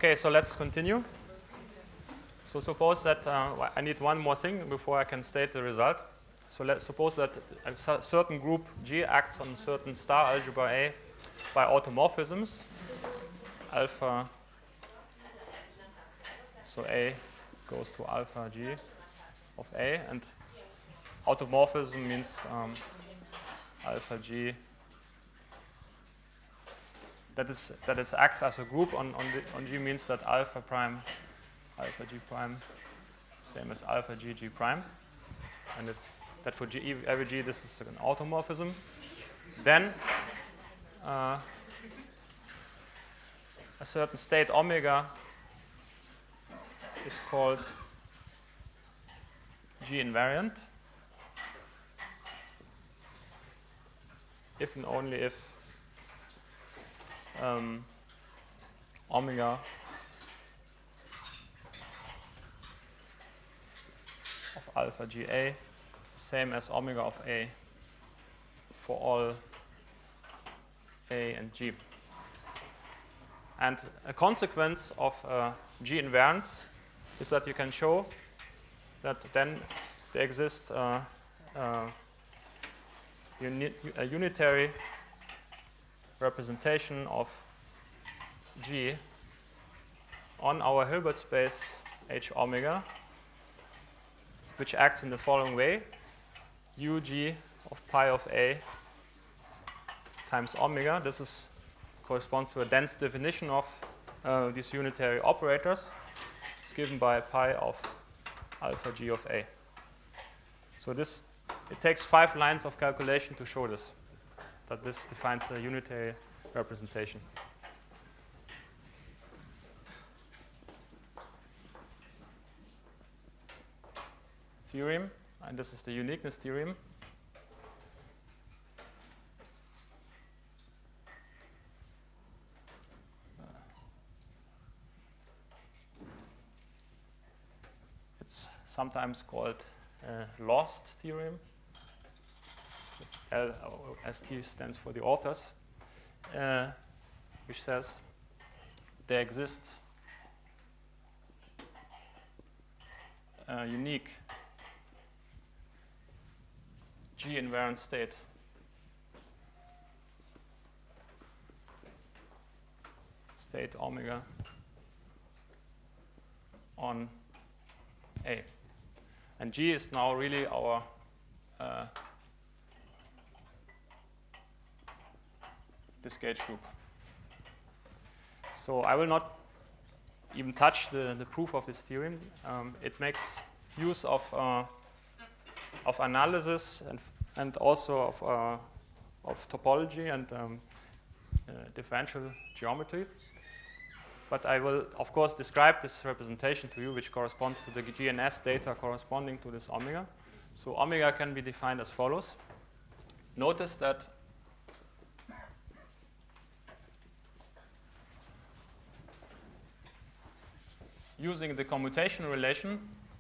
Okay, so let's continue. So suppose that I need one more thing before I can state the result. So let's suppose that a certain group G acts on certain star algebra A by automorphisms. Alpha, so A goes to alpha G of A, and automorphism means alpha G that it acts as a group on G means that alpha G prime, same as alpha G prime, and that for G, every G this is an automorphism. Then a certain state omega is called G invariant if and only if omega of alpha Ga is the same as omega of A for all A and G. And a consequence of G invariance is that you can show that then there exists a unitary representation of G on our Hilbert space H omega, which acts in the following way: UG of pi of A times omega. This corresponds to a dense definition of these unitary operators. It's given by pi of alpha G of A. So it takes 5 lines of calculation to show this, that this defines a unitary representation. Theorem, and this is the uniqueness theorem. It's sometimes called lost theorem. LST stands for the authors, which says there exists a unique G invariant state omega on A. And G is now really our this gauge group. So I will not even touch the proof of this theorem. It makes use of analysis and also of topology and differential geometry. But I will, of course, describe this representation to you, which corresponds to the GNS data corresponding to this omega. So omega can be defined as follows. Notice that using the commutation relation,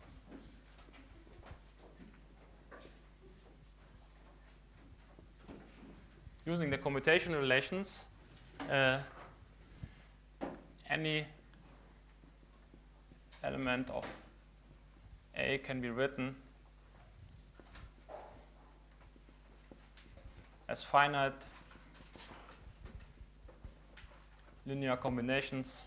relations, any element of A can be written as finite linear combinations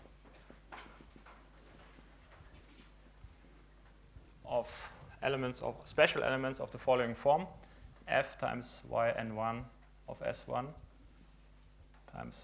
of special elements of the following form: f times yn1 of S1 times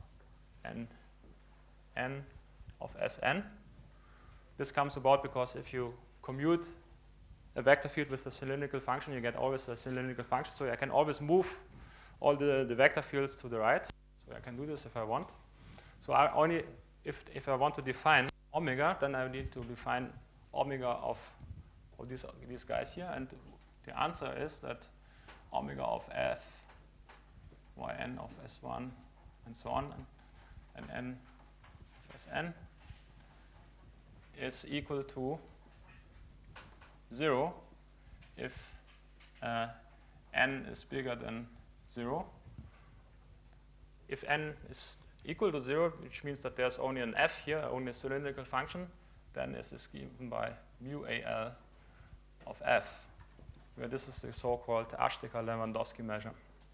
yn of Sn. This comes about because if you commute a vector field with a cylindrical function, you get always a cylindrical function. So I can always move all the vector fields to the right. So I can do this if I want. So if I want to define omega, then I need to define omega of these guys here. And the answer is that omega of f yn of S1 and so on, and n of Sn is equal to 0 if n is bigger than 0. If n is equal to 0, which means that there's only an f here, only a cylindrical function, then this is given by mu al of f, where this is the so-called Ashtekar-Lewandowski measure.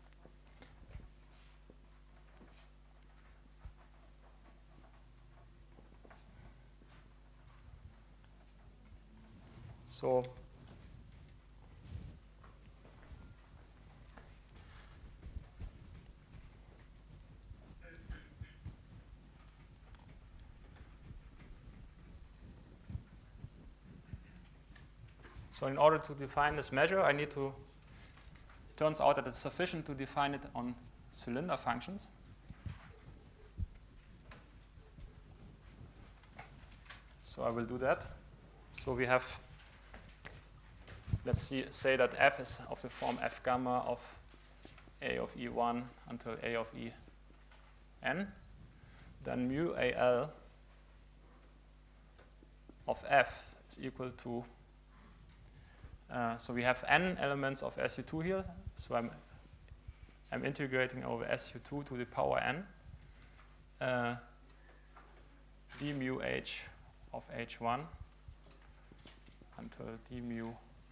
So in order to define this measure, I need to, it turns out that it's sufficient to define it on cylinder functions. So I will do that. So we have, let's say that f is of the form f gamma of a of E1 until a of En. Then mu al of f is equal to, so we have n elements of SU2 here. So I'm integrating over SU2 to the power n d mu h of H1 until d mu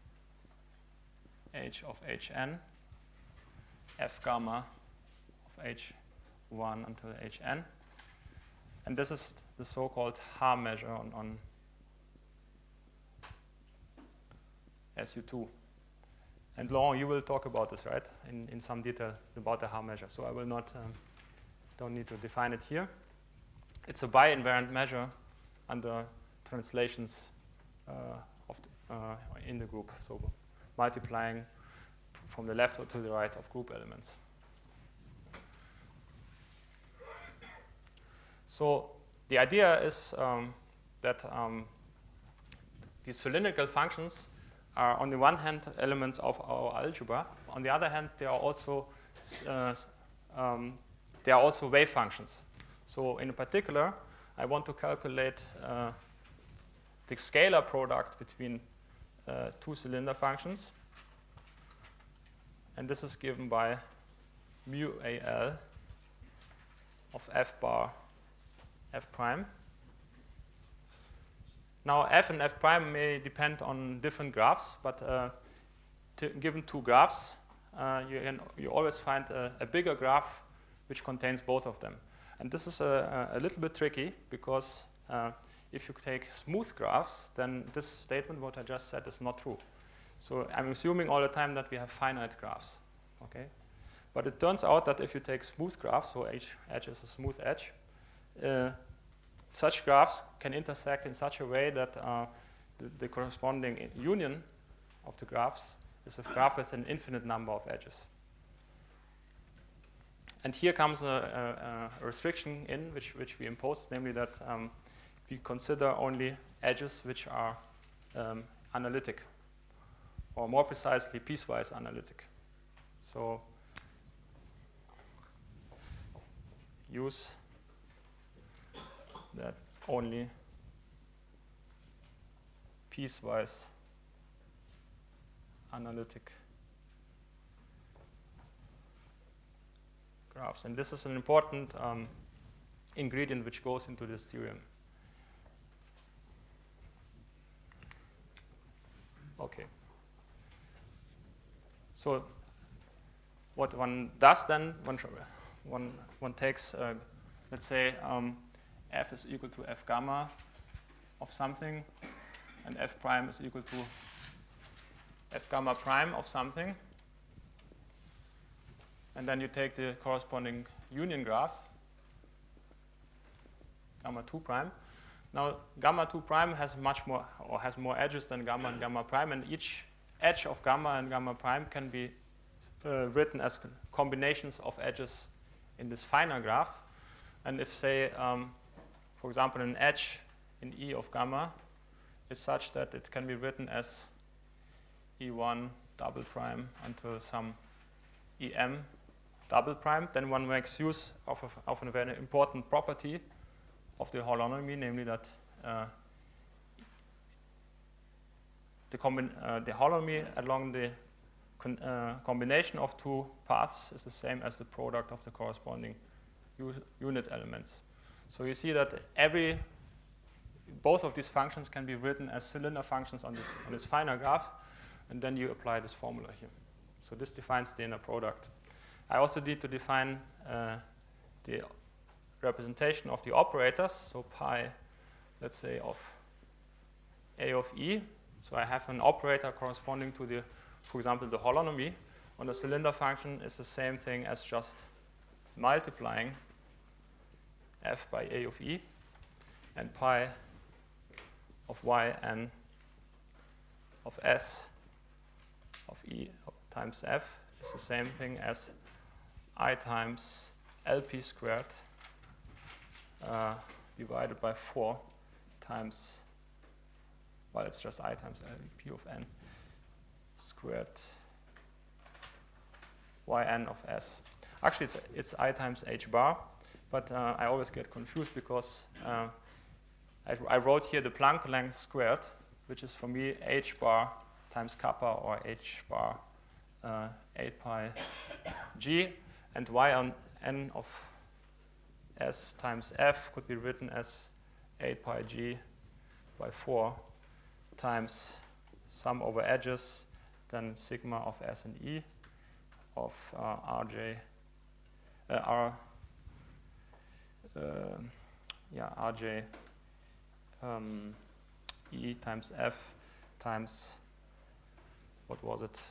h of Hn, f gamma of H1 until Hn. And this is the so-called Haar measure on SU2. And Laurent, you will talk about this, right, in some detail about the Haar measure. So I will not, don't need to define it here. It's a bi-invariant measure under translations in the group, so multiplying from the left or to the right of group elements. So the idea is that these cylindrical functions are, on the one hand, elements of our algebra. On the other hand, they are also wave functions. So in particular, I want to calculate the scalar product between two cylinder functions. And this is given by mu al of f bar f prime. Now, f and f prime may depend on different graphs, but given two graphs, you always find a bigger graph which contains both of them. And this is a little bit tricky, because if you take smooth graphs, then this statement, what I just said, is not true. So I'm assuming all the time that we have finite graphs, okay? But it turns out that if you take smooth graphs, so each edge is a smooth edge, such graphs can intersect in such a way that the corresponding union of the graphs is a graph with an infinite number of edges. And here comes a restriction in which we impose, namely that we consider only edges which are analytic, or more precisely, piecewise analytic. So use that only piecewise analytic graphs. And this is an important ingredient which goes into this theorem. Okay. So what one does then, one takes, let's say, f is equal to f gamma of something, and f prime is equal to f gamma prime of something. And then you take the corresponding union graph, gamma 2 prime. Now, gamma 2 prime has much more, or has more edges than gamma and gamma prime, and each edge of gamma and gamma prime can be written as combinations of edges in this finer graph. And if, say, for example, an edge in E of gamma is such that it can be written as E1 double prime until some EM double prime, then one makes use of a very important property of the holonomy, namely that the holonomy along the combination of two paths is the same as the product of the corresponding unit elements. So you see that both of these functions can be written as cylinder functions on this finer graph, and then you apply this formula here. So this defines the inner product. I also need to define the representation of the operators, so pi, let's say, of A of E. So I have an operator corresponding to the, for example, the holonomy on the cylinder function is the same thing as just multiplying f by A of E, and pi of yn of s of E times f is the same thing as I times LP squared divided by 4 times, well, it's just I times LP of n squared yn of s. Actually, it's I times h bar, but I always get confused because I wrote here the Planck length squared, which is for me h bar times kappa, or h bar 8 pi g, and y on n of s times f could be written as 8 pi g by 4 times sum over edges, then sigma of s and e of rj e times f times, what was it,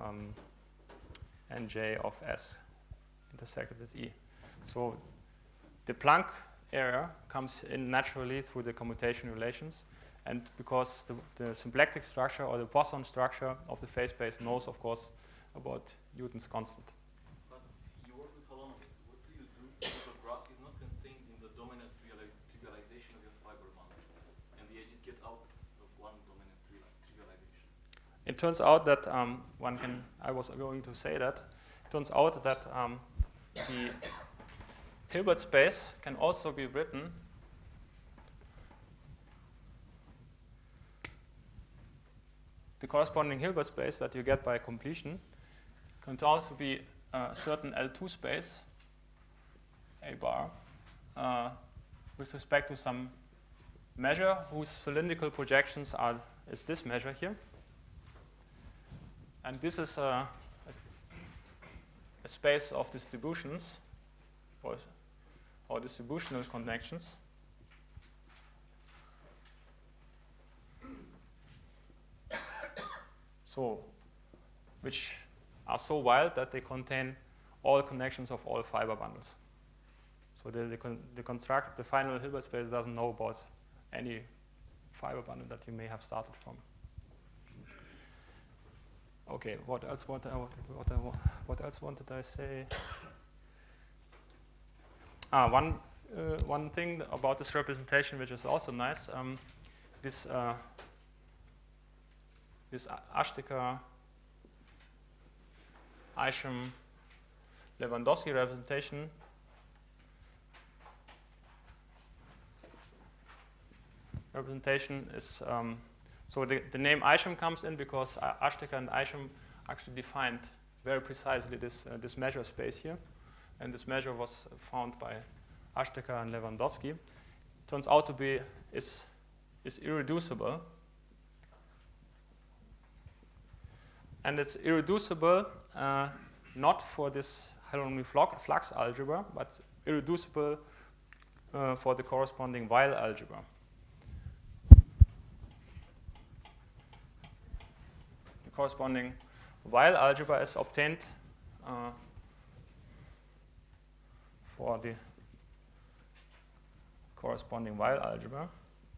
nj of s intersected with e. So the Planck area comes in naturally through the commutation relations, and because the symplectic structure or the Poisson structure of the phase space knows, of course, about Newton's constant. But you work with holonomy. What do you do if the graph is not contained in the dominant trivialization of your fiber bundle, and the edges get out of one dominant trivialization? It turns out that I was going to say that, it turns out that the Hilbert space can also be written the corresponding Hilbert space that you get by completion can also be a certain L2 space, A bar, with respect to some measure whose cylindrical projections is this measure here. And this is a space of distributions or distributional connections. So, which are so wild that they contain all connections of all fiber bundles. So the final Hilbert space doesn't know about any fiber bundle that you may have started from. Okay, what else wanted I say? One thing about this representation, which is also nice, this Ashtekar, Isham, Lewandowski representation is so the name Isham comes in because Ashtekar and Isham actually defined very precisely this measure space here, and this measure was found by Ashtekar and Lewandowski. Turns out to be is irreducible, and it's irreducible not for this holonomy flux algebra, but irreducible for the corresponding Weil algebra. The corresponding Weil algebra is obtained for the corresponding Weil algebra.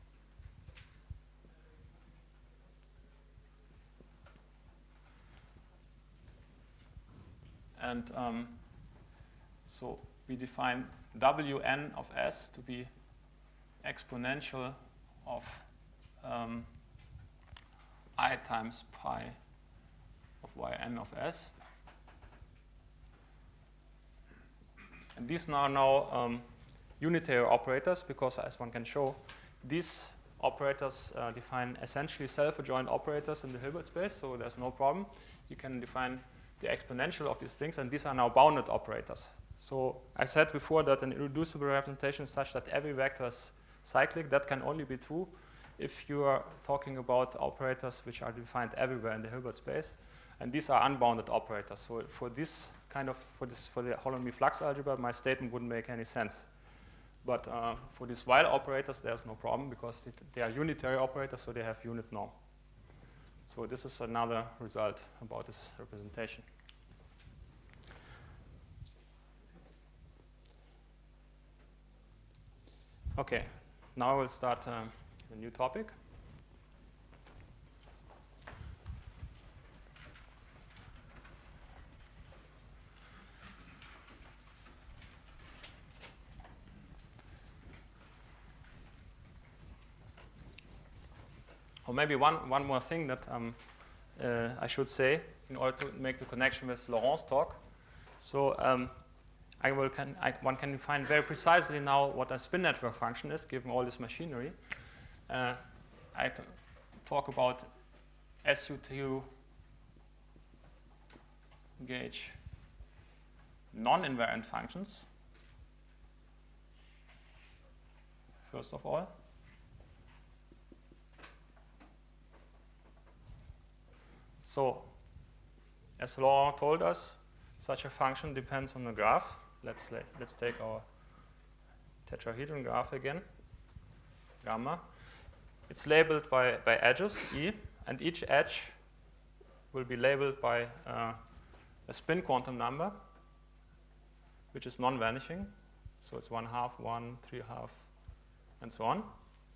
And so we define Wn of s to be exponential of I times pi of yn of s. And these are now unitary operators because, as one can show, these operators define essentially self-adjoint operators in the Hilbert space, so there's no problem. You can define the exponential of these things, and these are now bounded operators. So I said before that an irreducible representation is such that every vector is cyclic. That can only be true if you are talking about operators which are defined everywhere in the Hilbert space, and these are unbounded operators. So for this kind of for the Holonomy flux algebra, my statement wouldn't make any sense. But for these while operators, there's no problem because they are unitary operators, so they have unit norm. So this is another result about this representation. Okay, now we'll start a new topic. Or maybe one more thing that I should say in order to make the connection with Laurent's talk. So one can define very precisely now what a spin network function is, given all this machinery. I talk about SU2 gauge non-invariant functions, first of all. So, as Laurent told us, such a function depends on the graph. Let's take our tetrahedron graph again, gamma. It's labeled by edges, E, and each edge will be labeled by a spin quantum number, which is non-vanishing. So it's 1/2, 1, 3/2, and so on.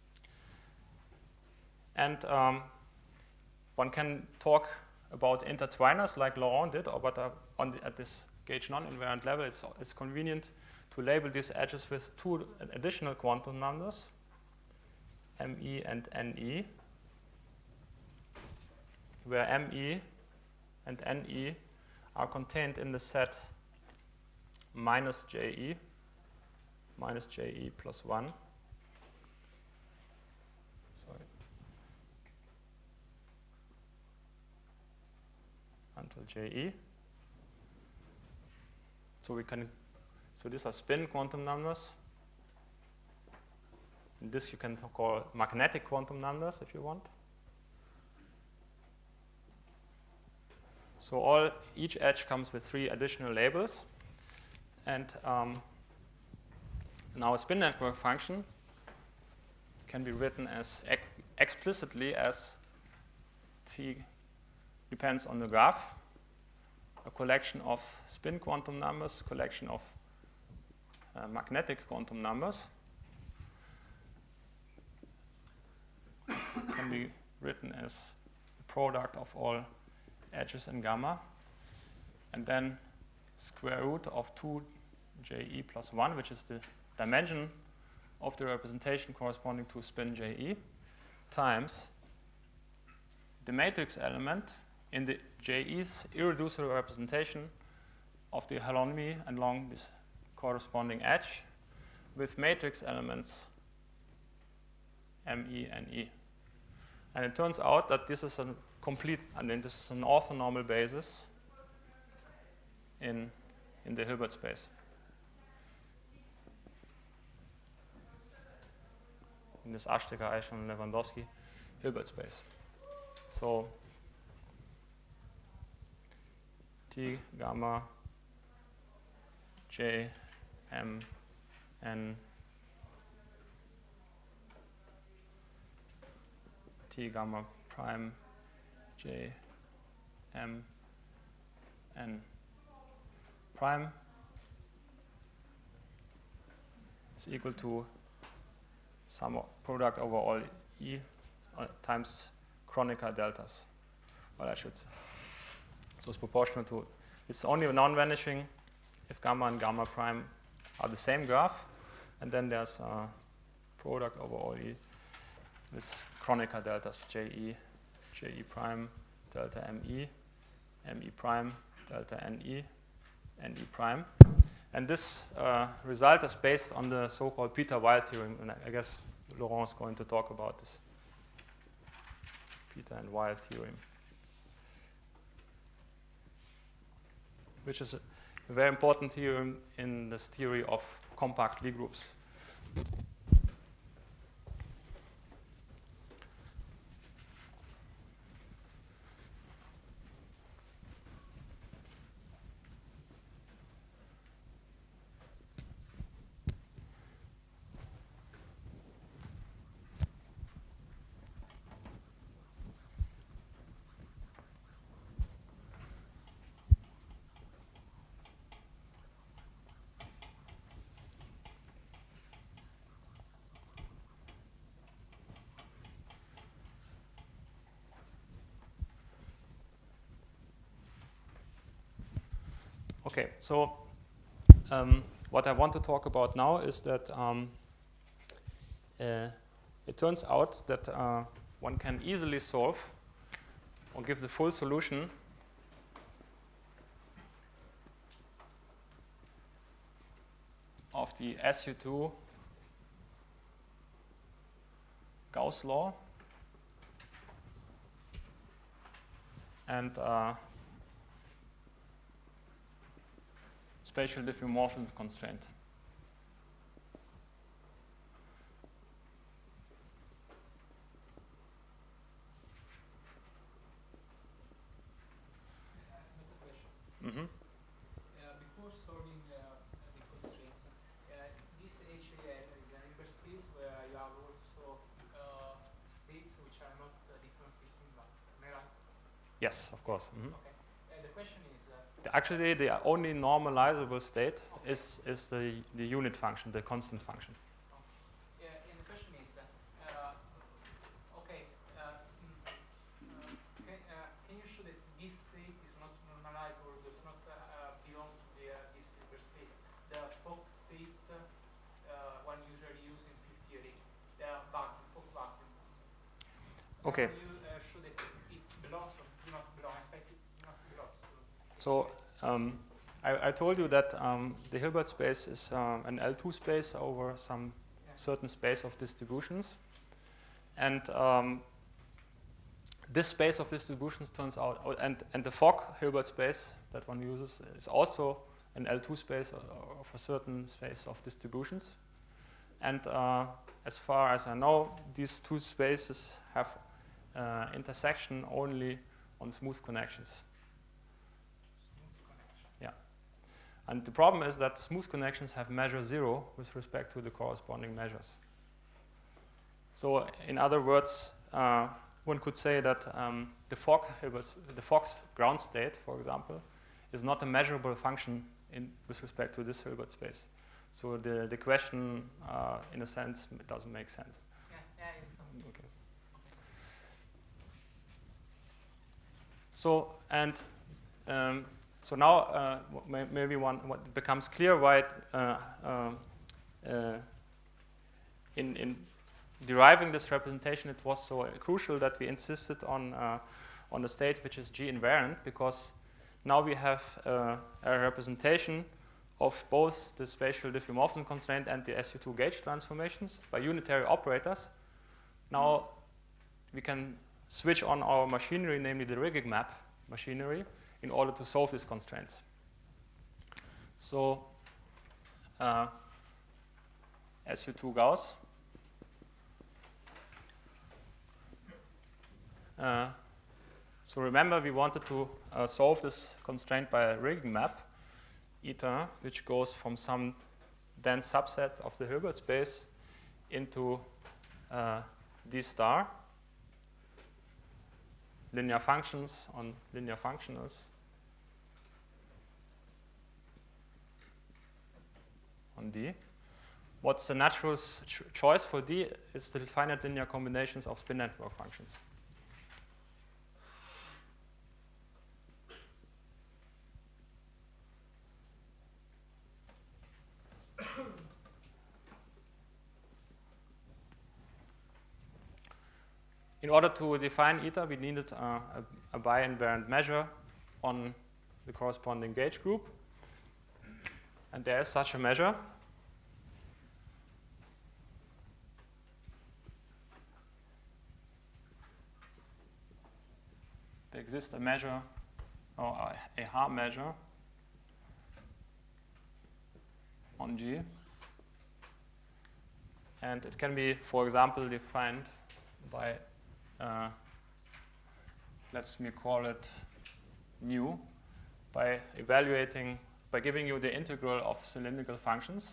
And one can talk about intertwiners like Laurent did, but at this gauge non-invariant level, it's convenient to label these edges with two additional quantum numbers, ME and NE, where ME and NE are contained in the set minus JE plus 1. Sorry. Until JE. So these are spin quantum numbers. And this you can call magnetic quantum numbers if you want. So each edge comes with 3 additional labels. And now a spin network function can be written as explicitly as T depends on the graph, a collection of spin quantum numbers, collection of magnetic quantum numbers. Can be written as the product of all edges in gamma, and then square root of 2JE plus 1, which is the dimension of the representation corresponding to spin JE, times the matrix element in the JE's irreducible representation of the holonomy along this corresponding edge with matrix elements ME and E. And it turns out that this is this is an orthonormal basis in the Hilbert space. In this Ashtekar, Eichhorn, and Lewandowski Hilbert space. So T gamma J M N T gamma prime J M N prime is equal to sum of product over all E times Kronecker deltas. Well, I should say. So it's proportional to, it's only non-vanishing if gamma and gamma prime are the same graph, and then there's a product over all E with Kronecker deltas, JE prime, delta ME, ME prime, delta NE, NE prime. And this result is based on the so-called Peter-Weil theorem, and I guess Laurent is going to talk about this Peter and Weil theorem, which is a very important theorem in this theory of compact Lie groups. Okay, so what I want to talk about now is that it turns out that one can easily solve or give the full solution of the SU2 Gauss law and spatial diffeomorphism constraint. Mm-hmm. Before solving the constraints, this HAL is a hyperspace where you have also states which are not differently similar. Am I right? Yes, of course. Mm-hmm. Okay. The question is... Actually, the only normalizable state is the unit function, the constant function. And the question is, okay, can you show that this state is not normalized or does not belong to this hyperspace? The Fock state one usually uses in field theory, the vacuum, Fock vacuum. Okay. Can you show that it belongs or do not belong? I expect it do not belongs. So I told you that the Hilbert space is an L2 space over some certain space of distributions. And this space of distributions turns out, and the Fock Hilbert space that one uses is also an L2 space of a certain space of distributions. And as far as I know, these two spaces have intersection only on smooth connections. And the problem is that smooth connections have measure 0 with respect to the corresponding measures. So in other words, one could say that the Fock's ground state, for example, is not a measurable function with respect to this Hilbert space. So the question, in a sense, it doesn't make sense. Okay. So, and so now maybe what becomes clear why in deriving this representation it was so crucial that we insisted on a state which is G invariant, because now we have a representation of both the spatial diffeomorphism constraint and the SU2 gauge transformations by unitary operators. Now we can switch on our machinery, namely the rigging map machinery, in order to solve these constraints. So SU2 Gauss. So remember, we wanted to solve this constraint by a rigging map, eta, which goes from some dense subsets of the Hilbert space into D star, linear functions on linear functionals, on D. What's the natural choice for D is the finite linear combinations of spin network functions. In order to define eta, we needed a bi-invariant measure on the corresponding gauge group. And there is such a measure. There exists a measure, or a Haar measure, on G. And it can be, for example, defined by, let's me call it nu, by giving you the integral of cylindrical functions.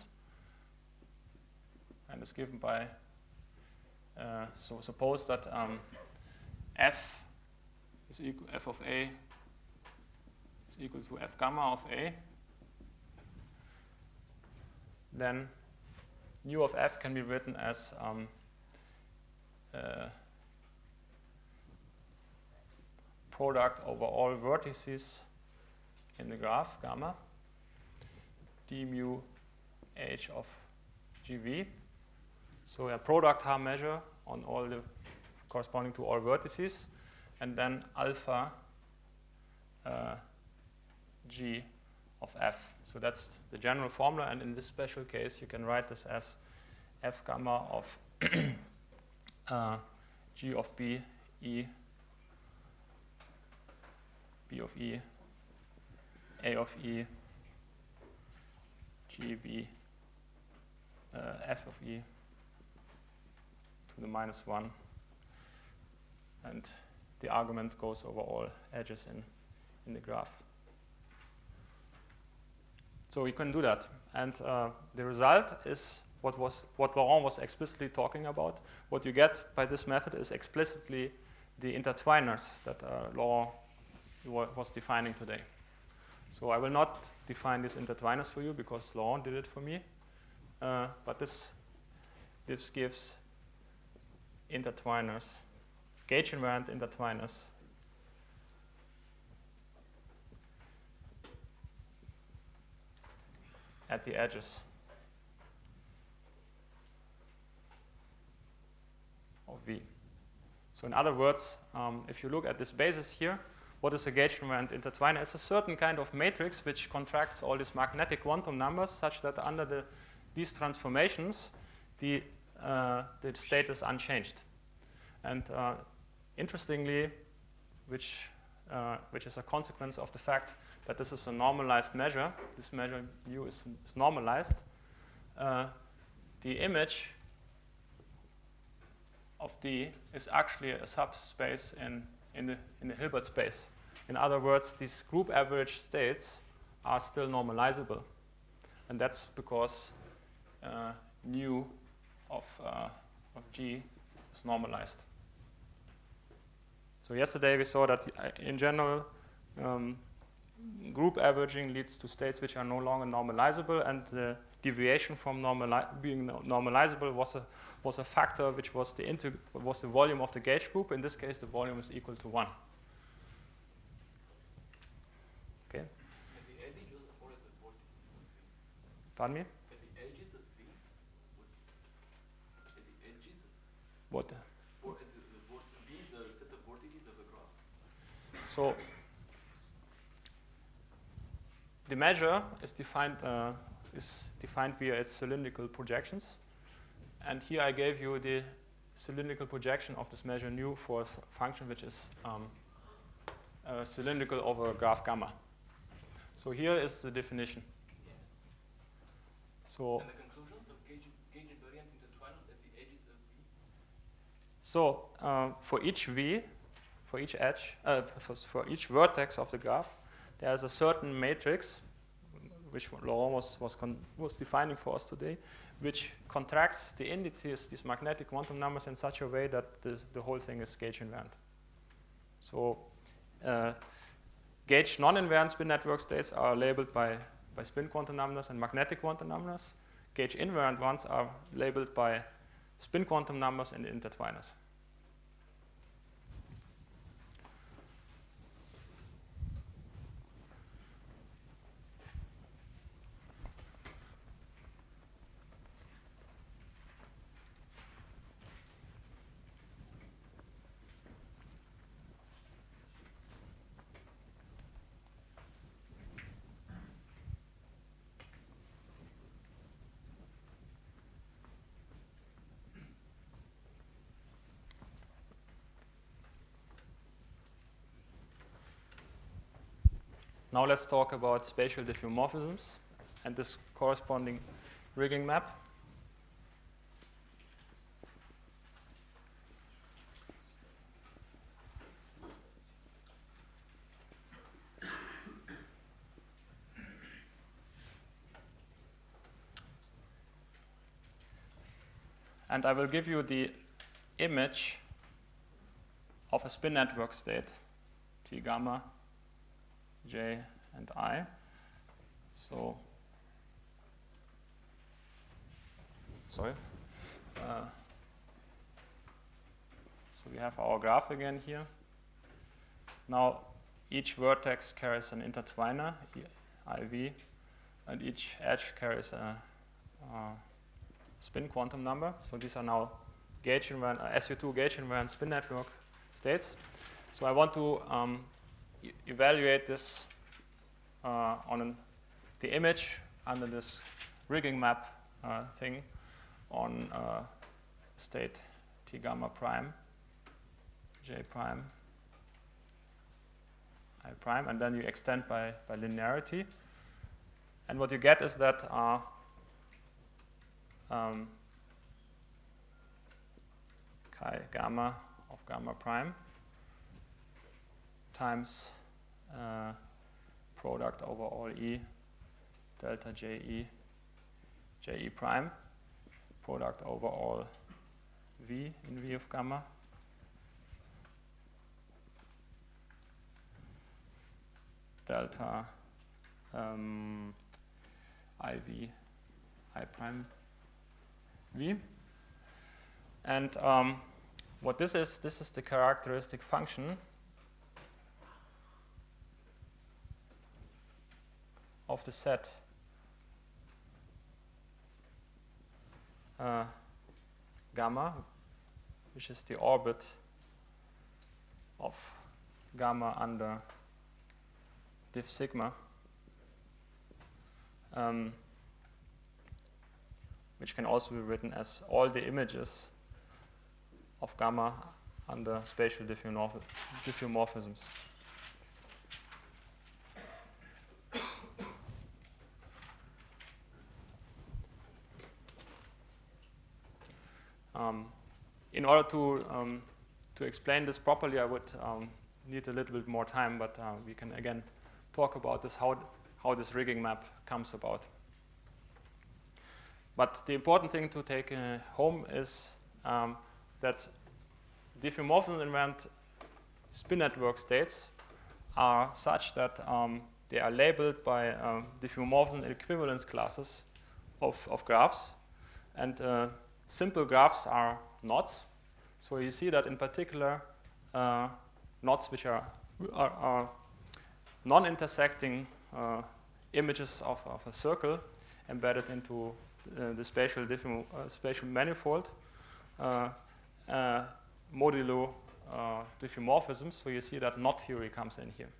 And it's given by, so suppose that f is equal, f of a is equal to f gamma of a. Then nu of f can be written as product over all vertices in the graph gamma d mu h of gv. So a product harm measure on all the corresponding to all vertices, and then alpha g of f. So that's the general formula, and in this special case you can write this as f gamma of g of b, e, b of e, a of e, g v, f of e to the minus 1, and the argument goes over all edges in the graph. So we can do that, and the result is what Laurent was explicitly talking about. What you get by this method is explicitly the intertwiners that Laurent was defining today. So I will not define these intertwiners for you because Laurent did it for me, but this gives intertwiners, gauge invariant intertwiners at the edges of V. So in other words, if you look at this basis here, what is a gauge invariant intertwiner? It's a certain kind of matrix which contracts all these magnetic quantum numbers such that under these transformations, the state is unchanged. And interestingly, which is a consequence of the fact that this is a normalized measure, this measure mu is normalized, the image of D is actually a subspace in the Hilbert space. In other words, these group average states are still normalizable. And that's because nu of G is normalized. So yesterday we saw that in general, group averaging leads to states which are no longer normalizable, and the deviation from being normalizable was a factor which was the volume of the gauge group. In this case, the volume is equal to 1. Okay. At the edges or at the vortices? Pardon me? At the edges of V? At the edges? What? Or at V, the set of vortices of the graph? So the measure is defined via its cylindrical projections. And here I gave you the cylindrical projection of this measure nu for a function which is cylindrical over a graph gamma. So here is the definition. So and the conclusions of gauge invariant intertwiners at the edges of V? So for each V, for each edge, for each vertex of the graph, there is a certain matrix, which Laurent was defining for us today, which contracts the indices, these magnetic quantum numbers, in such a way that the whole thing is gauge invariant. So gauge non-invariant spin network states are labeled by spin quantum numbers and magnetic quantum numbers. Gauge invariant ones are labeled by spin quantum numbers and intertwiners. Now let's talk about spatial diffeomorphisms. and this corresponding rigging map. And I will give you the image of a spin network state, T gamma, J, and I. So, sorry. So we have our graph again here. Now, each vertex carries an intertwiner, IV, and each edge carries a spin quantum number. So these are now gauge invariant, SU2 gauge invariant spin network states. So I want to evaluate this on the image under this rigging map thing on state T gamma prime, J prime, I prime, and then you extend by linearity. And what you get is that chi gamma of gamma prime times product over all E delta JE prime, product over all V in V of gamma, delta IV I prime V. And what this is the characteristic function of the set gamma, which is the orbit of gamma under diff sigma, which can also be written as all the images of gamma under spatial diffeomorphisms. In order to explain this properly, I would need a little bit more time, but we can again talk about this, how this rigging map comes about. But the important thing to take home is that diffeomorphism invariant spin network states are such that they are labeled by diffeomorphism equivalence classes of graphs, and simple graphs are knots. So you see that in particular knots which are non-intersecting images of a circle embedded into the spatial manifold modulo diffeomorphisms. So you see that knot theory comes in here.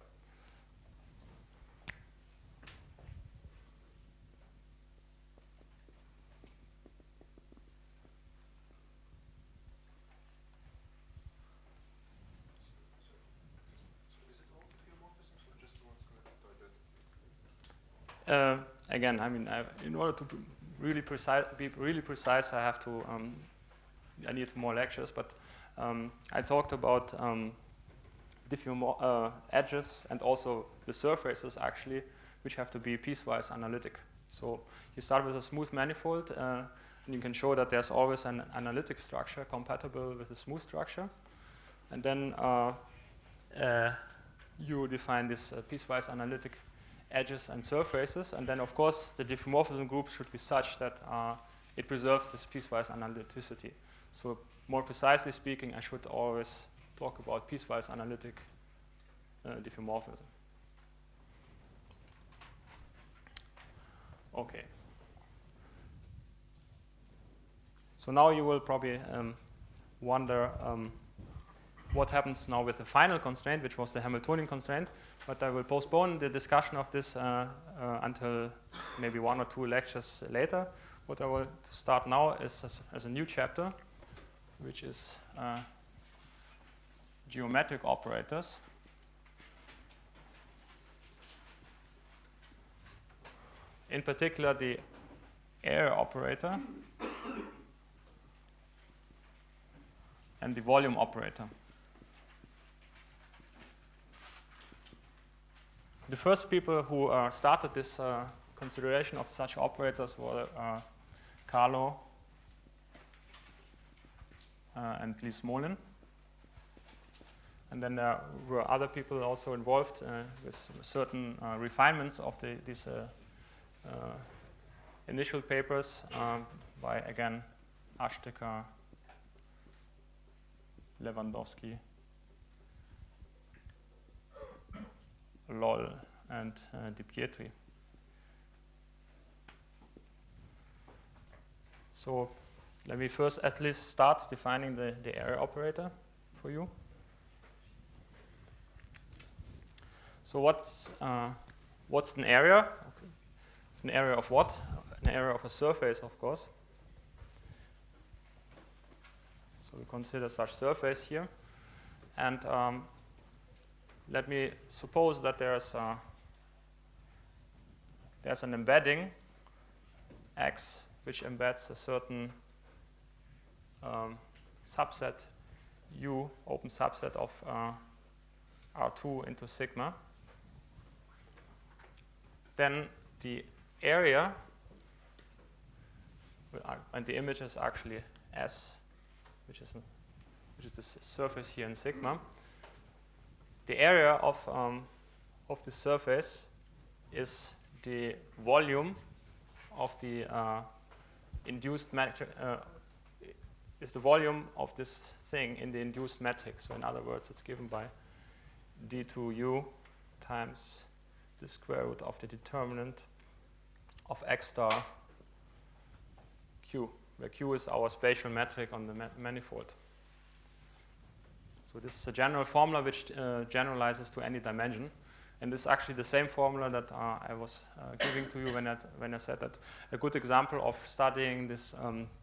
Again, I mean, in order to be really precise, I have to. I need more lectures, but I talked about edges and also the surfaces actually, which have to be piecewise analytic. So you start with a smooth manifold, and you can show that there's always an analytic structure compatible with a smooth structure, and then you define this piecewise analytic edges and surfaces, and then of course the diffeomorphism group should be such that it preserves this piecewise analyticity. So more precisely speaking, I should always talk about piecewise analytic diffeomorphism. Okay. So now you will probably wonder what happens now with the final constraint, which was the Hamiltonian constraint. But I will postpone the discussion of this until maybe 1 or 2 lectures later. What I will start now is as a new chapter, which is geometric operators. in particular the area operator and the volume operator. The first people who started this consideration of such operators were Carlo and Lee Smolin. And then there were other people also involved with certain refinements of these initial papers by, again, Ashtekar, Lewandowski, Loll, and Di Pietri. So let me first at least start defining the area operator for you. So what's an area? Okay. An area of what? An area of a surface, of course. So we consider such surface here. And let me suppose that there's an embedding X which embeds a certain subset U, open subset of R2 into sigma. Then the area, and the image is actually S, which is the surface here in sigma. The area of the surface is the volume of the induced matrix, is the volume of this thing in the induced matrix. So in other words, it's given by d2u times the square root of the determinant of x star q, where q is our spatial metric on the manifold. So this is a general formula which generalizes to any dimension. And this is actually the same formula that I was giving to you when I said that a good example of studying this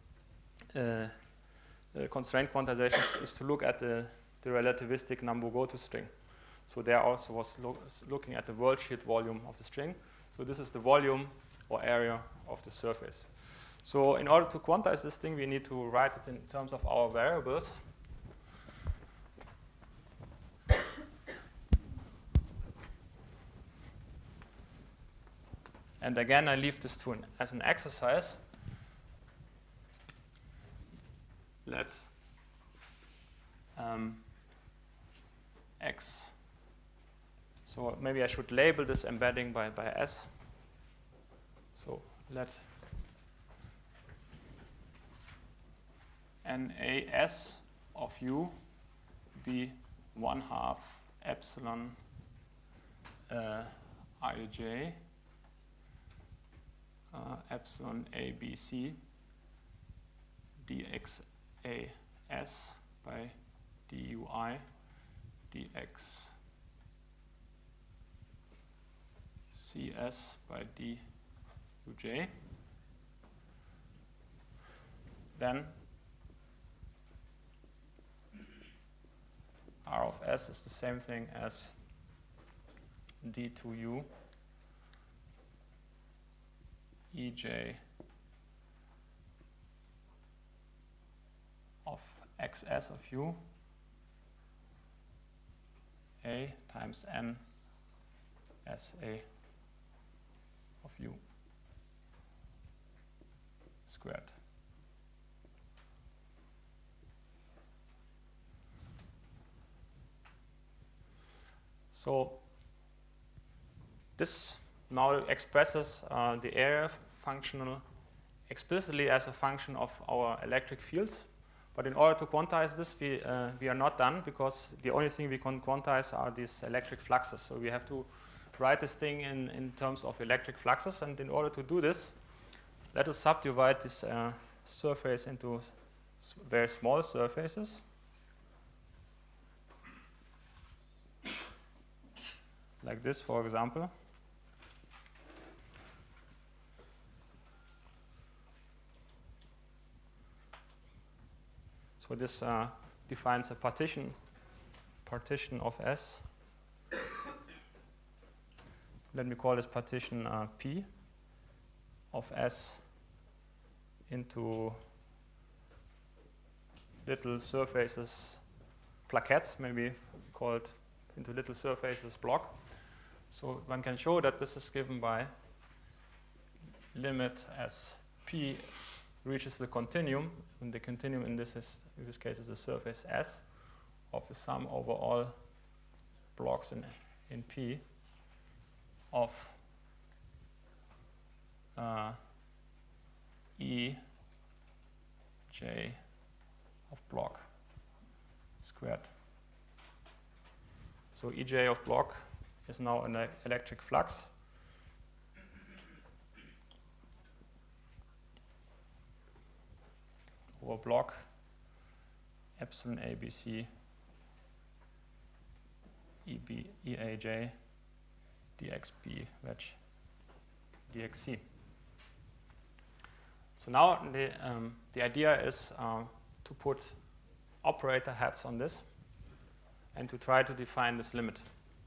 constraint quantization is to look at the relativistic Nambu-Goto string. So there also was looking at the worldsheet volume of the string. So this is the volume or area of the surface. So in order to quantize this thing, we need to write it in terms of our variables. And again, I leave this as an exercise. Let x. So maybe I should label this embedding by S. So let NAS of U be 1/2 epsilon IJ epsilon ABC dxAS by DUI dx CS by DUJ. Then R of S is the same thing as D2U EJ of XS of U A times N SA of U squared. So this now expresses the area functional explicitly as a function of our electric fields. But in order to quantize this, we are not done, because the only thing we can quantize are these electric fluxes. So we have to write this thing in terms of electric fluxes. And in order to do this, let us subdivide this surface into very small surfaces. Like this, for example. So this defines a partition of S. Let me call this partition P. of S into little surfaces, plaquettes, maybe called into little surfaces block. So one can show that this is given by limit as P reaches the continuum, and the continuum in this case is a surface S of the sum over all blocks in P of E J of block squared. So Ej of block is now an electric flux. Over block epsilon ABC EAJ dxB wedge dxc. So now the idea is to put operator heads on this and to try to define this limit.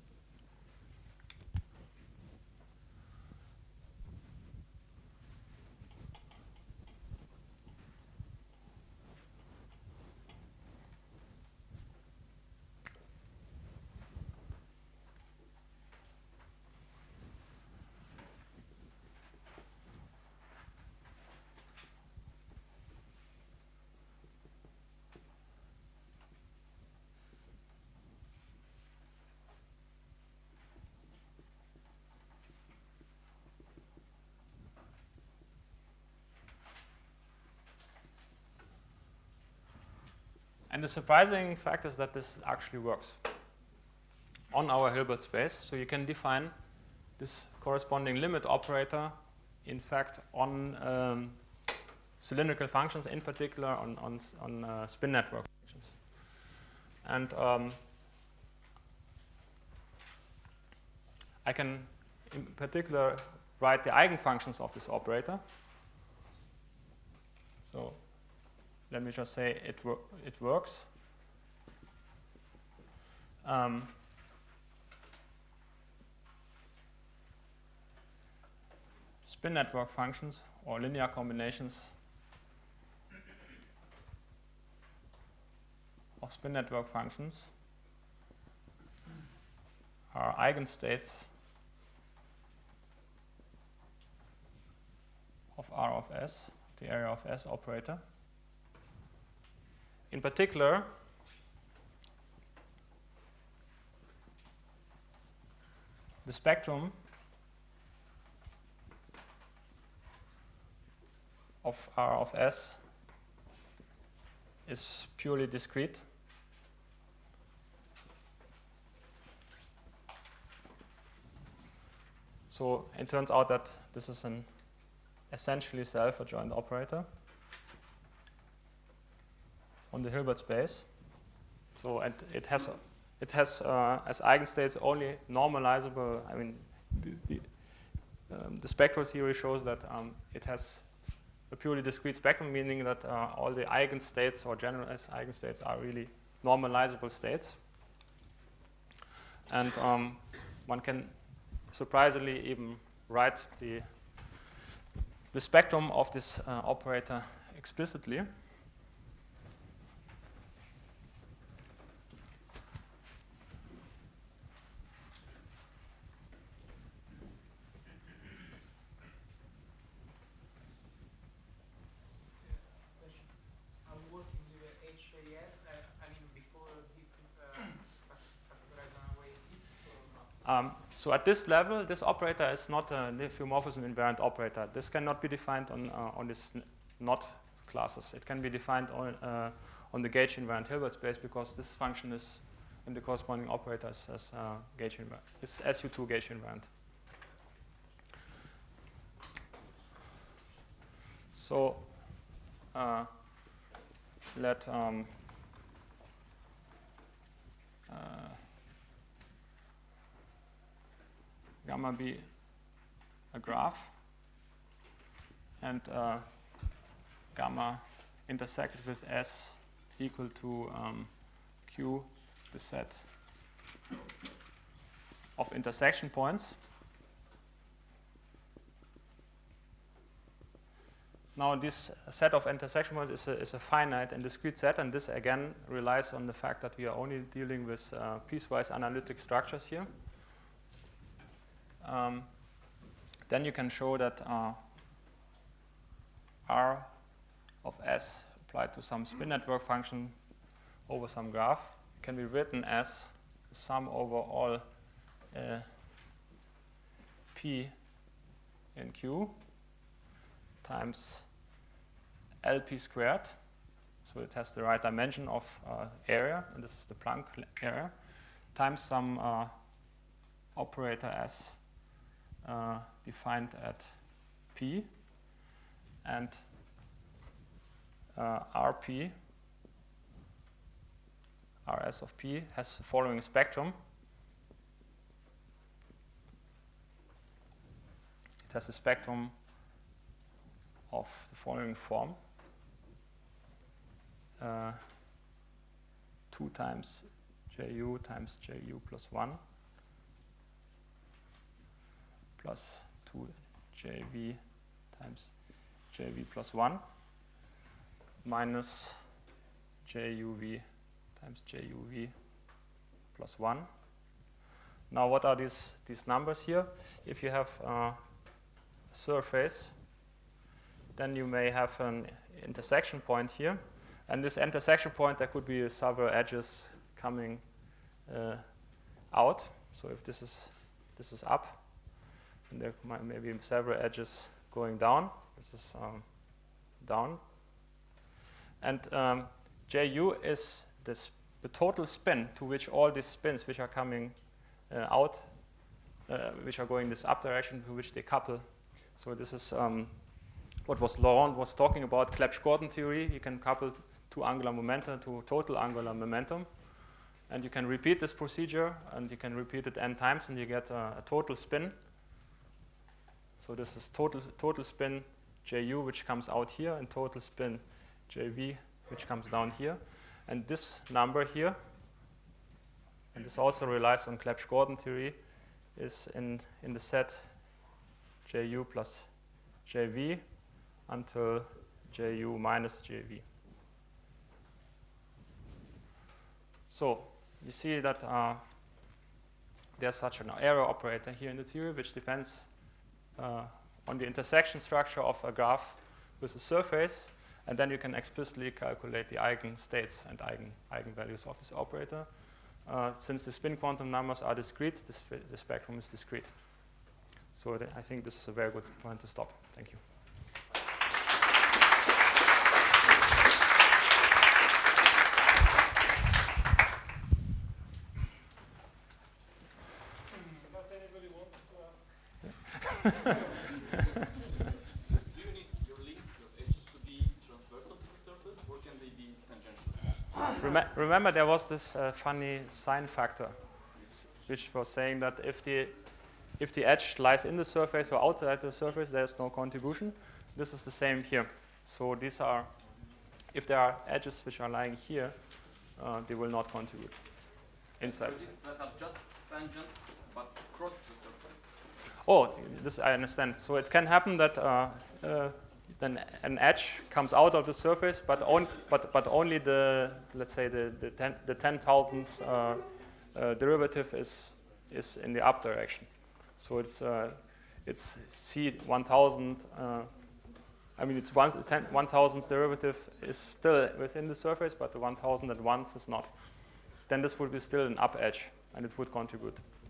And the surprising fact is that this actually works on our Hilbert space. So you can define this corresponding limit operator, in fact, on cylindrical functions, in particular on spin network functions. And I can, in particular, write the eigenfunctions of this operator. So let me just say it works. Spin network functions or linear combinations of spin network functions are eigenstates of R of S, the area of S operator. In particular, the spectrum of R of S is purely discrete. So it turns out that this is an essentially self-adjoint operator on the Hilbert space. So it has as eigenstates only normalizable. I mean, the spectral theory shows that it has a purely discrete spectrum, meaning that all the eigenstates or generalized eigenstates are really normalizable states. And one can surprisingly even write the spectrum of this operator explicitly. So at this level, this operator is not a diffeomorphism invariant operator. This cannot be defined on this not classes. It can be defined on the gauge invariant Hilbert space because this function is in the corresponding operators as gauge invariant. It's SU2 gauge invariant. So let gamma be a graph, and gamma intersected with S equal to Q, the set of intersection points. Now this set of intersection points is a finite and discrete set, and this again relies on the fact that we are only dealing with piecewise analytic structures here. Then you can show that R of S applied to some spin network function over some graph can be written as the sum over all P in Q times LP squared. So it has the right dimension of area, and this is the Planck area, times some operator S defined at P, and RP, Rs of P, has the following spectrum. It has a spectrum of the following form. 2 times Ju times Ju plus 1 plus 2 Jv times Jv plus 1 minus Juv times Juv plus 1. Now what are these numbers here? If you have a surface, then you may have an intersection point here. And this intersection point, there could be several edges coming out. So if this is up, and there may be several edges going down. This is down. And Ju is the total spin to which all these spins which are coming out, which are going this up direction, to which they couple. So this is what Laurent was talking about, Clebsch-Gordan theory. You can couple two angular momenta to total angular momentum. And you can repeat this procedure, and you can repeat it n times, and you get a total spin. So this is total spin Ju, which comes out here, and total spin Jv, which comes down here. And this number here, and this also relies on Clebsch-Gordan theory, is in the set Ju plus Jv until Ju minus Jv. So you see that there's such an error operator here in the theory, which depends on the intersection structure of a graph with a surface, and then you can explicitly calculate the eigenstates and eigenvalues of this operator. Since the spin quantum numbers are discrete, the spectrum is discrete. So I think this is a very good point to stop. Thank you. Does anybody want to ask? Do you need your links, your edges to be transversal to the surface, or can they be tangential? Remember, there was this funny sign factor, which was saying that if the edge lies in the surface or outside the surface, there's no contribution. This is the same here. So these are, if there are edges which are lying here, they will not contribute inside. That have just tangent, but cross the surface. Oh, this I understand. So it can happen that then an edge comes out of the surface, but only the, let's say the 10,000th derivative is in the up direction. So it's C1000. I mean, it's 1,000th derivative is still within the surface, but the 1,000 at once is not. Then this would be still an up edge, and it would contribute.